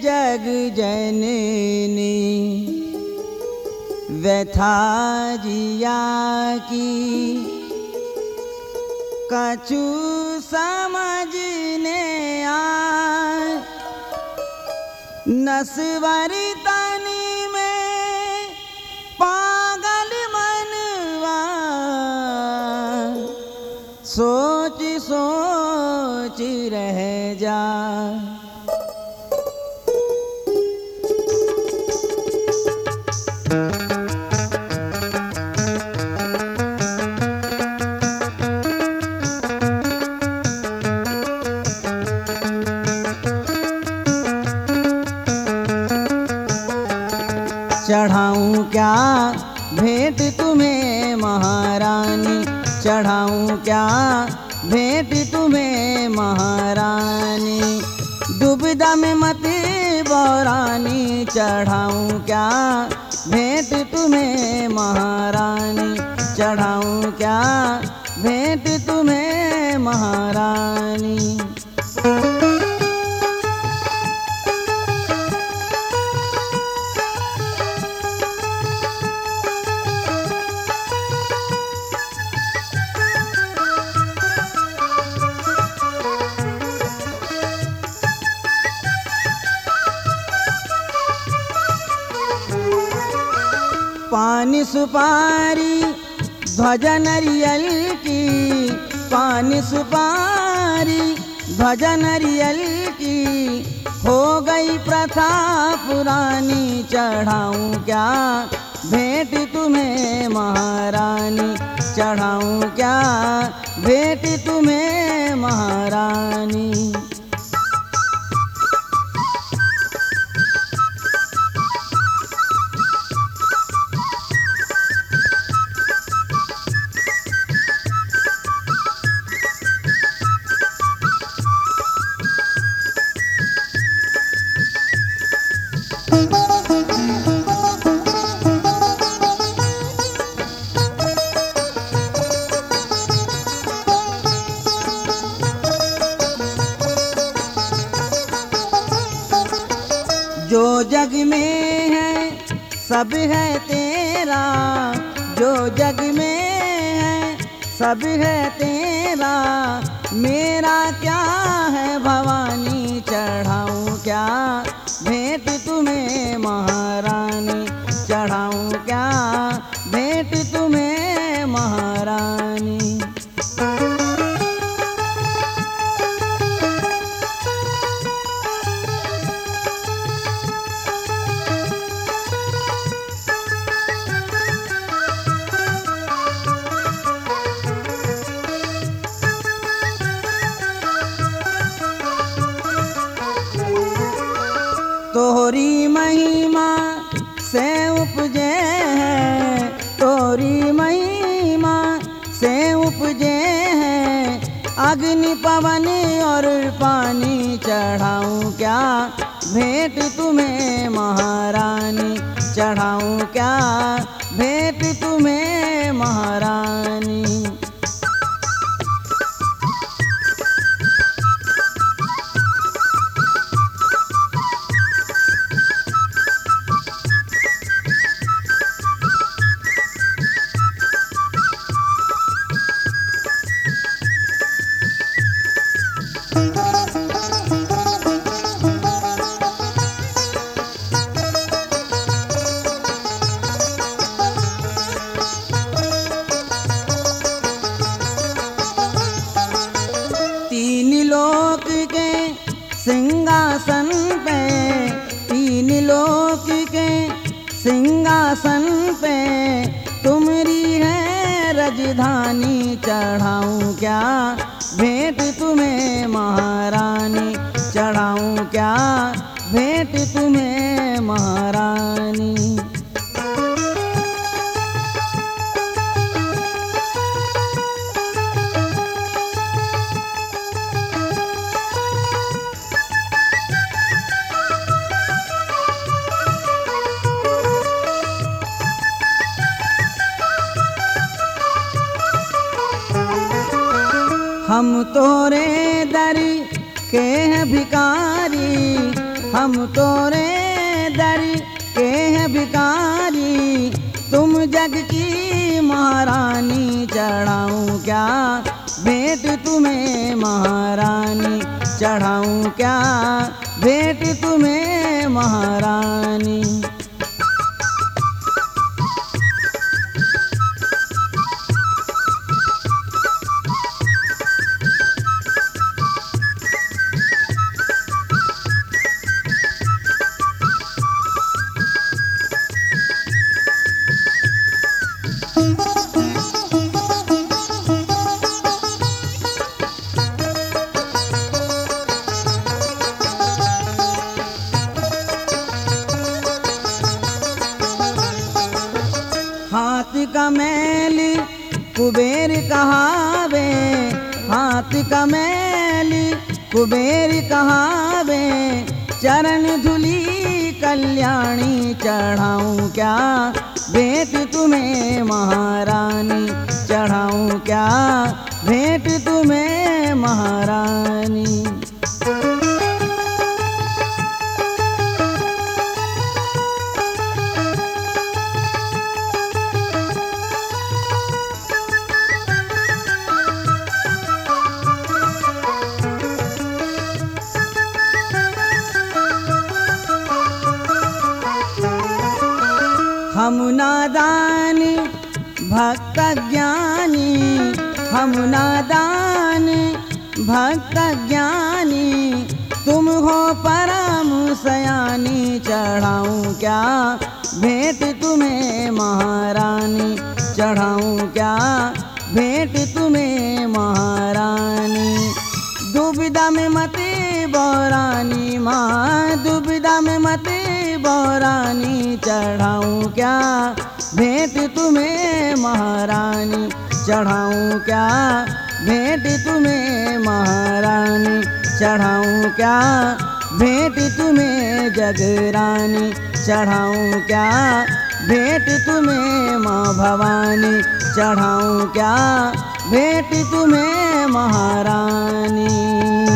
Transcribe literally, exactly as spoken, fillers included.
जग जननी व्यथा जिया की कछु समझने आए। नस्वर तनी में पागल मनवा सोच सोच रह जा। चढ़ाऊं क्या भेंट तुम्हें महारानी, चढ़ाऊं क्या भेंट तुम्हें महारानी। दुविधा में मत बौरानी, चढ़ाऊं क्या भेंट तुम्हें महारानी, चढ़ाऊं क्या भेंट तुम्हें महारानी। पानी सुपारी ध्वजा नरियल की, पानी सुपारी ध्वजा नरियल की हो गई प्रथा पुरानी। चढ़ाऊं क्या भेंट तुम्हें महारानी, चढ़ाऊं क्या भेंट तुम्हें महारानी। जो जग में है सब है तेरा, जो जग में है सब है तेरा, मेरा क्या है भवानी। चढ़ाऊं क्या भेंट तुम्हें महारानी, चढ़ाऊं क्या भेंट तुम्हें महारानी। तोरी महिमा से उपजे हैं, तोरी महिमा से उपजे हैं अग्नि पवन और पानी। चढ़ाऊं क्या भेंट तुम्हें महारानी, चढ़ाऊं क्या भेंट तुम्हें महारानी। लोक के सिंहासन पे, तीन लोक के सिंहासन पे तुम्हारी है राजधानी। चढ़ाऊं क्या भेंट तुम्हें महारानी, चढ़ाऊं क्या भेंट तुम्हें महारानी। हम तोरे दर के हैं भिकारी, हम तोरे दर के हैं भिखारी, तुम जग की महारानी, चढ़ाऊं क्या भेंट तुम्हें महारानी, चढ़ाऊं क्या भेंट तुम्हें महारानी। हाथ का मैल कुबेर कहावे, हाथ का मैल कुबेर कहावे, चरण धुली कल्याणी, चढ़ाऊं क्या भेंट तुम्हें महारानी, चढ़ाऊं क्या भेंट तुम्हें महारानी। हम नादान भक्त ज्ञानी, हम नादान भक्त ज्ञानी, तुम हो परम सयानी, चढ़ाऊं क्या भेंट तुम्हें महारानी, चढ़ाऊं क्या भेंट तुम्हें महारानी। दुविधा में मत बौरानी माँ, दुविधा में मत बौरानी, चढ़ाऊं क्या भेंट तुम्हें महारानी, चढ़ाऊं क्या भेंट तुम्हें महारानी, चढ़ाऊं क्या भेंट तुम्हें जगरानी, चढ़ाऊं क्या भेंट तुम्हें माँ भवानी, चढ़ाऊं क्या भेंट तुम्हें महारानी।